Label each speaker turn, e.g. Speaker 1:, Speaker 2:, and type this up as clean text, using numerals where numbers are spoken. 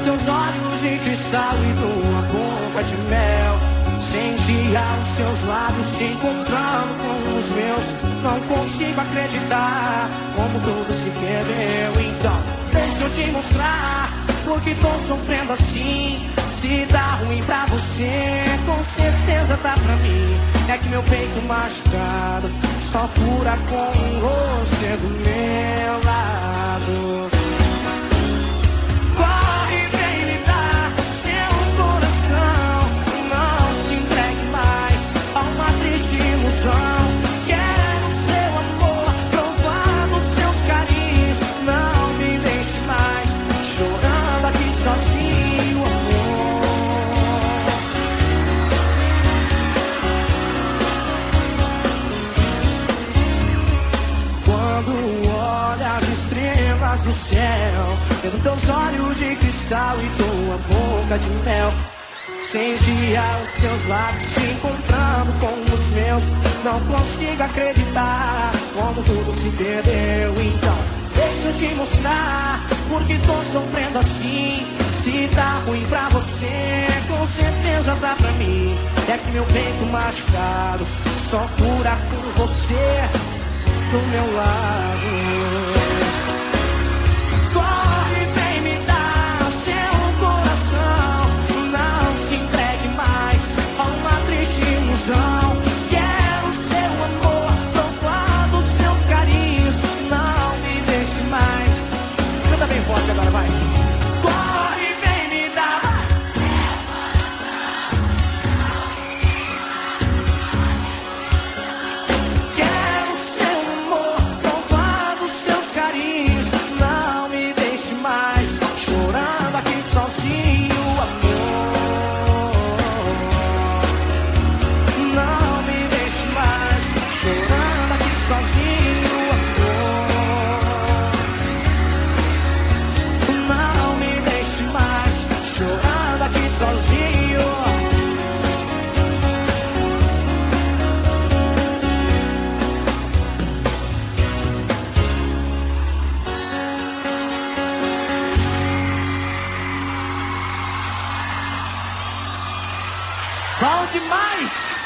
Speaker 1: teus olhos de cristal e tua boca de mel. Sentia os seus lábios se encontrando com os meus. Não consigo acreditar como tudo se perdeu. Então, deixa eu te mostrar porque tô sofrendo assim. Se dá ruim pra você, com certeza tá pra mim. É que meu peito machucado só cura com você do meu lado. Corre, vem me dar seu coração. Não se entregue mais a uma triste ilusão. Quero seu amor, provar dos seus carinhos. Não me deixe mais chorando aqui sozinho, amor. Quando olha as estrelas do céu, vendo teus olhos de cristal e tua boca de mel. Sentia os seus lábios se encontrando com os meus. Não consigo acreditar como tudo se perdeu. Então, deixa eu te mostrar porque tô sofrendo assim. Se tá ruim pra você, com certeza tá pra mim. É que meu peito machucado só cura com você do meu lado. Corre, vem me dar seu coração. Não se entregue mais a uma triste ilusão. Quero seu amor, provar dos seus carinhos. Não me deixe mais. Canta bem forte agora, vai. Corre, vem me dar. Quero seu amor, provar dos seus carinhos. Não me deixe mais chorando aqui sozinho, amor. Não me deixe mais chorando aqui sozinho, amor. Não me deixe mais chorando aqui sozinho. Bom demais!